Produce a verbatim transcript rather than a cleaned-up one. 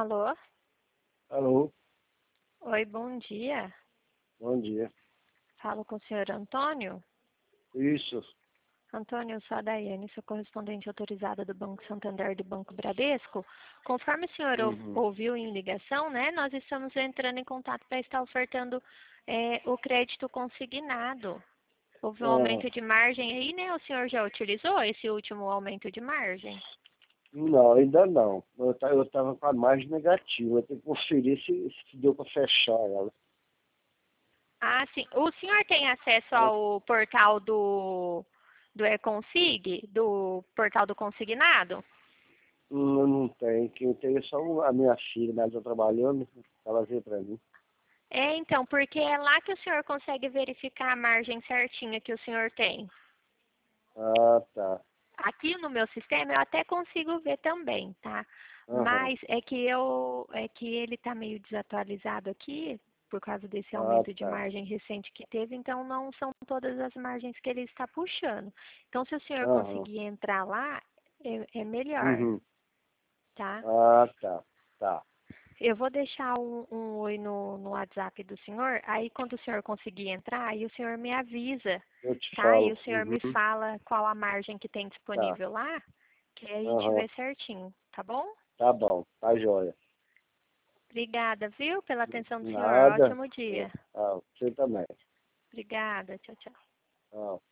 Alô? Alô, Oi, bom dia. bom dia. Falo com o senhor Antônio. Isso, Antônio, eu sou a Daiane, sou correspondente autorizada do Banco Santander e do Banco Bradesco. Conforme o senhor ou- uhum. ouviu em ligação, né, nós estamos entrando em contato para estar ofertando é, o crédito consignado. Houve um Ah, aumento de margem aí, né? O senhor já utilizou esse último aumento de margem? não, ainda não. Eu ta- eu estava com a margem negativa. Eu tenho que conferir se, se deu para fechar ela. Ah, sim. O senhor tem acesso Ah, ao portal do, do Econsig, do portal do consignado? Não, não tem. Quem tem é só a minha filha, mas eu trabalhando, ela veio para mim. É, então, porque é lá que o senhor consegue verificar a margem certinha que o senhor tem. Ah, tá. Aqui no meu sistema eu até consigo ver também, tá? Aham. Mas é que eu é que ele está meio desatualizado aqui por causa desse Ah, aumento de tá. margem recente que teve, então não são todas as margens que ele está puxando. Então, se o senhor Aham. conseguir entrar lá, é, é melhor, Uhum. tá? Ah, tá. Tá. Eu vou deixar um, um oi no, no WhatsApp do senhor, aí quando o senhor conseguir entrar, aí o senhor me avisa, Eu te tá? E o falo. senhor me Uhum. fala qual a margem que tem Tá. disponível lá, que aí a gente Aham. vê certinho, tá bom? Tá bom. Tá joia. Obrigada, viu, pela atenção do senhor. Nada. Ótimo É. dia. Ah, você também. Obrigada. Tchau, tchau. Ah.